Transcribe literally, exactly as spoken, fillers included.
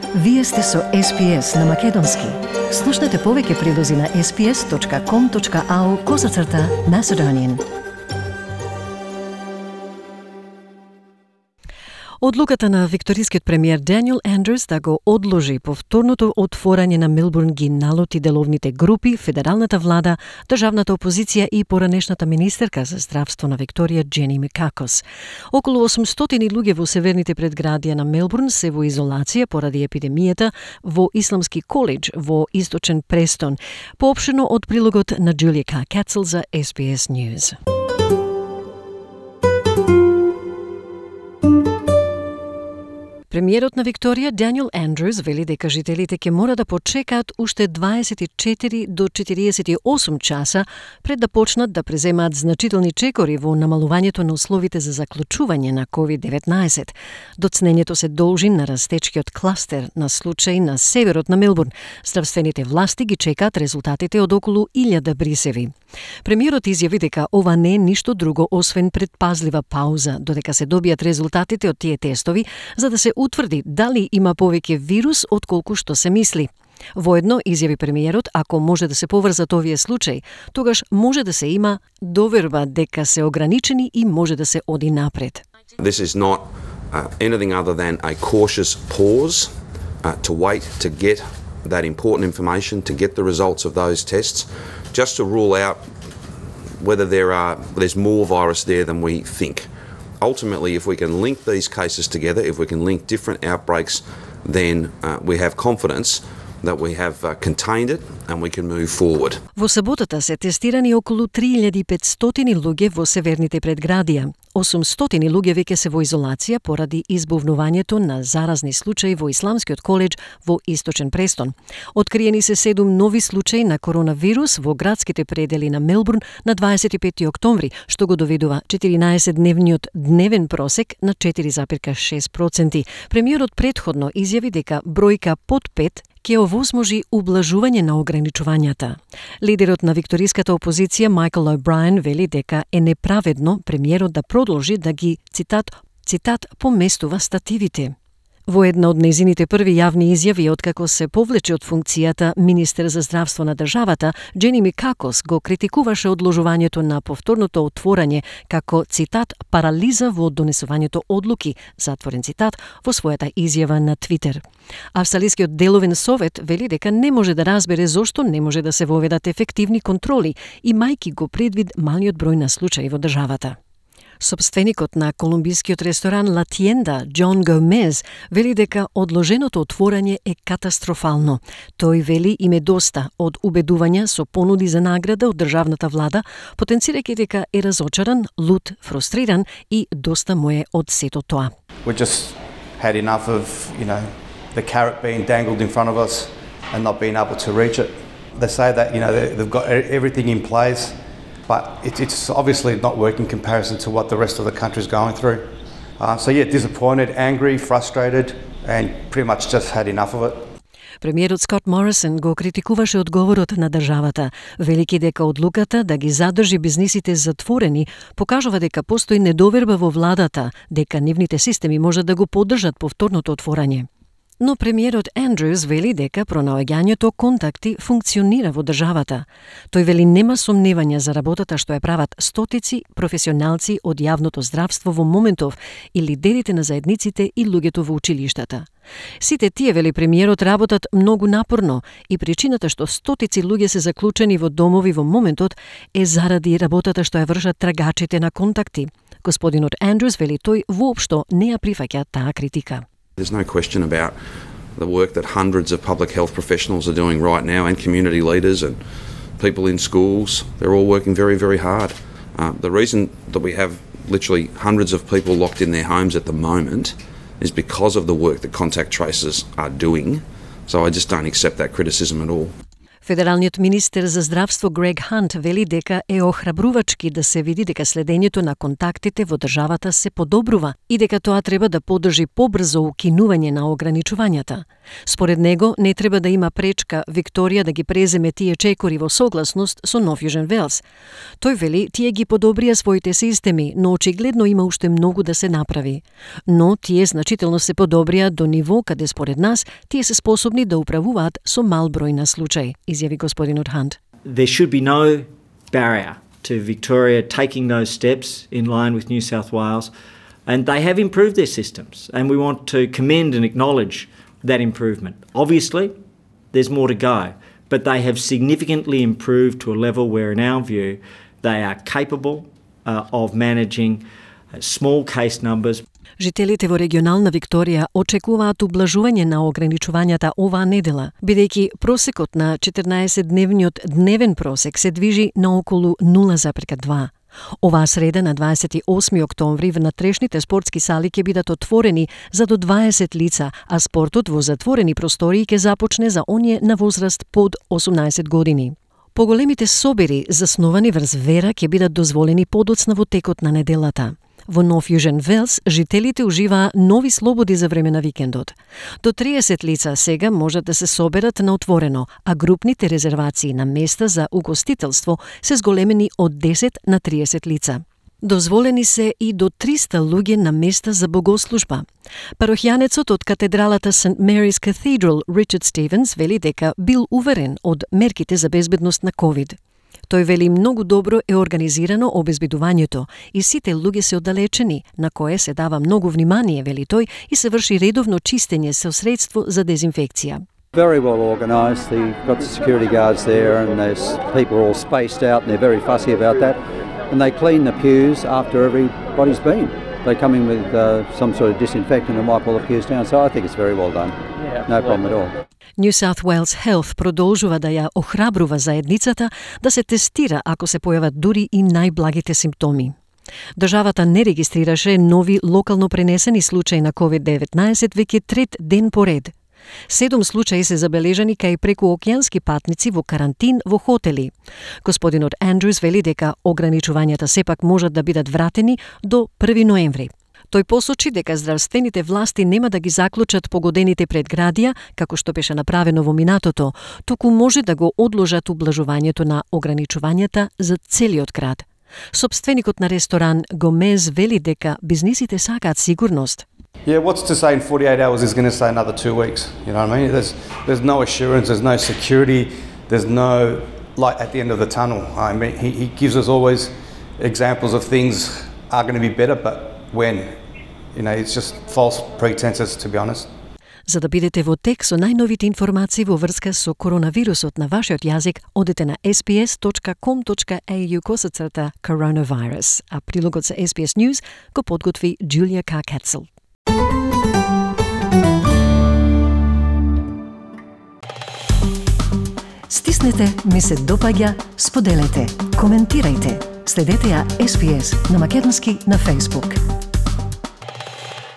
Вие сте со Ес Би Ес на Македонски. Слушнете повеќе прилози на ес би ес точка ком точка ау козацрта Macedonian. Одлуката на викторискиот премиер Даниел Андрюс да го одложи повторното отворање на Мелбурн ги налоти деловните групи, федералната влада, државната опозиција и поранешната министерка за здравство на Викторија Джени Микакос. Околу осумстотини луѓе во северните предградија на Мелбурн се во изолација поради епидемијата во Исламски коледж во источен Престон. Поопштено од прилогот на Джулија Кар Кацел за Ес Би Ес News. Премиерот на Викторија Даниел Андрюс вели дека жителите ќе мора да почекаат уште дваесет и четири до четириесет и осум часа пред да почнат да преземаат значителни чекори во намалувањето на условите за заклучување на ковид деветнаесет. Доцнењето се должи на растечкиот кластер на случаи на северот на Мелбурн. Здравствените власти ги чекаат резултатите од околу илјада брисеви. Премиерот изјави дека ова не е ништо друго освен предпазлива пауза додека се добијат резултатите од тие тестови за да се утврди дали има повеќе вирус отколку што се мисли. Воедно, изјави премиерот, ако може да се поврзат овие случаи, тогаш може да се има доверба дека се ограничени и може да се оди напред. This is not uh, anything other than a cautious pause uh, to wait to get that important information, to get the results of those tests, just to rule out whether there are there's more virus there than we think. Ultimately, if we can link these cases together, if we can link different outbreaks, then uh, we have confidence that we have uh, contained it and we can move forward. Во саботата се тестирани околу три илјади и петстотини луѓе во северните предградија. осумстотини луѓе веќе се во изолација поради избувнувањето на заразни случаи во Исламскиот коледж во источен Престон. Откриени се седум нови случаи на коронавирус во градските предели на Мелбурн на дваесет и пети октомври, што го доведува четиринаесетдневниот дневен просек на четири запирка шест проценти. Премиерот претходно изјави дека бројка под пет ќе овозможи ублажување на ограничувањата. Лидерот на викториската опозиција Майкл О'Брајен вели дека е неправедно премиерот да продолжи да ги, цитат, цитат, поместува стативите. Во една од нејзините први јавни изјави откако се повлече од функцијата министер за здравство на државата, Джени Микакос го критикуваше одложувањето на повторното отворање како, цитат, парализа во донесувањето одлуки, затворен цитат, во својата изјава на Твитер. Австралискиот деловен совет вели дека не може да разбере зошто не може да се воведат ефективни контроли, имајќи го предвид малиот број на случаи во државата. Собственикот на колумбискиот ресторан Ла Тиенда, Џон Гомез, вели дека одложеното отворање е катастрофално. Тој вели им е доста од убедувања со понуди за награда од државната влада, потенцирајќи дека е разочаран, лут, фрустриран и доста му е од сето тоа. We just had enough of, you know, the carrot being dangled in front of us and not being able to reach it. They say that, you know, they've got everything in place, but it's obviously not working in comparison to what the rest of the country is going through. Uh, so yeah, disappointed, angry, frustrated, and pretty much just had enough of it. Премиерот Скот Морисон го критикуваше одговорот на државата, велики дека одлуката да ги задржи бизнисите затворени покажува дека постои недоверба во владата, дека нивните системи можат да го поддржат повторното отворање. Но премиерот Андрюс вели дека пронаоѓањето контакти функционира во државата. Тој вели нема сомневања за работата што ја прават стотици професионалци од јавното здравство во моментов и лидерите на заедниците и луѓето во училиштата. Сите тие, вели премиерот, работат многу напорно и причината што стотици луѓе се заклучени во домови во моментот е заради работата што ја вршат трагачите на контакти. Господинот Андрюс вели тој воопшто не ја прифаќа таа критика. There's no question about the work that hundreds of public health professionals are doing right now, and community leaders and people in schools. They're all working very, very hard. Uh, the reason that we have literally hundreds of people locked in their homes at the moment is because of the work that contact tracers are doing. So I just don't accept that criticism at all. Федералниот министер за здравство Грег Хант вели дека е охрабрувачки да се види дека следењето на контактите во државата се подобрува и дека тоа треба да подржи побрзо укинување на ограничувањата. Според него, не треба да има пречка Викторија да ги преземе тие чекори во согласност со Нов Јужен Велс. Тој вели, тие ги подобрија своите системи, но очигледно има уште многу да се направи. Но тие значително се подобрија до ниво каде според нас тие се способни да управуваат со мал број на случаи, изјави господинот Хант. There should be no barrier to Victoria taking those steps in line with New South Wales, and they have improved their systems, and we want to commend and acknowledge that improvement. Obviously, there's more to go, but they have significantly improved to a level where, in our view, they are capable uh, of managing uh, small case numbers. Жителите во регионална Викторија очекуваат ублажување на ограничувањата оваа недела, бидејќи просекот на четрнаесетдневниот дневен просек се движи на околу нула запирка два. Оваа среда на дваесет и осми октомври внатрешните спортски сали ќе бидат отворени за до дваесет лица, а спортот во затворени простории ќе започне за оние на возраст под осумнаесет години. Поголемите собери засновани врз вера ќе бидат дозволени подоцна во текот на неделата. Во Нов Јужен Велс, жителите уживаа нови слободи за време на викендот. До триесет лица сега можат да се соберат на отворено, а групните резервации на места за угостителство се зголемени од десет на триесет лица. Дозволени се и до триста луѓе на места за богослужба. Парохијанецот од катедралата Сент Mary's Cathedral Ричард Стивенс вели дека бил уверен од мерките за безбедност на ковид. Тој вели многу добро е организирано обезбедувањето и сите луѓе се оддалечени, на кое се дава многу внимание, вели тој, и се врши редовно чистење со средство за дезинфекција. Very well organised. You've got the security guards there and there's people all spaced out and they're very fussy about that. And they clean the pews after everybody's been. They come in with uh, some sort of disinfectant and wipe all the pews down. So I think it's very well done. Yeah, no problem at all. New South Wales Health продолжува да ја охрабрува заедницата да се тестира ако се појават дури и најблагите симптоми. Државата не регистрираше нови локално пренесени случаи на ковид деветнаесет веќе трет ден поред. Седум случаи се забележани кај прекуокеански патници во карантин во хотели. Господинот Андрюс вели дека ограничувањата сепак можат да бидат вратени до први ноември. Тој посочи дека здравствените власти нема да ги заклучат погодените предградија, како што беше направено во минатото, туку може да го одложат ублажувањето на ограничувањата за целиот град. Собственикот на ресторан Гомез вели дека бизнисите сакаат сигурност. Yeah, what's to say in forty-eight hours is going to say another two weeks, you know what I mean? There's, there's no assurance, there's no security, there's no light at the end of the tunnel. I mean, he, he gives us always examples of things are going to be better, but when? You know, it's just false pretenses, to be honest. За да бидете во тек со најновите информации во врска со коронавирусот на вашиот јазик, одете на ес би ес точка ком точка ей ю косацрта coronavirus, а прилогот за Ес Би Ес News го подготви Джулија К. Кацел. Стиснете, ми се допаѓа, споделете, коментирајте. Следете ја Ес Би Ес на македонски на Facebook.